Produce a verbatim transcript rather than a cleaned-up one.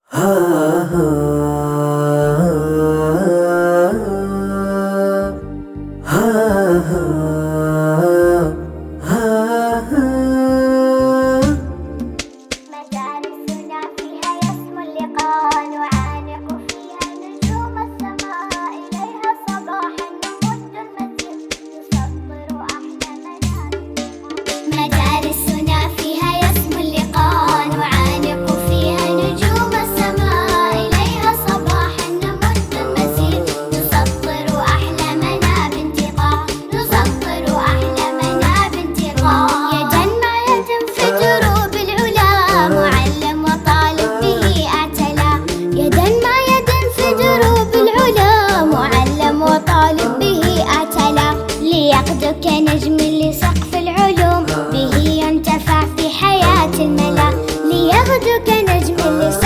فيها يسمو اللقاء نعانق فيها نجوم السماء إليها صباحا نمد المسير نسطر أحلامنا. مدارسنا فيها يسمو اللقاء نعانق فيها نجوم السماء إليها صباحا نمد المسير نسطر أحلامنا بانتقاء نسطر أحلامنا بانتقاء. يدا مع يد في دروب العلا معلم وطالب به اعتلى. يدا مع يد في دروب العلا معلم وطالب به اعتلى. ليقدك نجم لسقف العلوم به ينتفع في حياة الملا. ليغدك نجم لسقف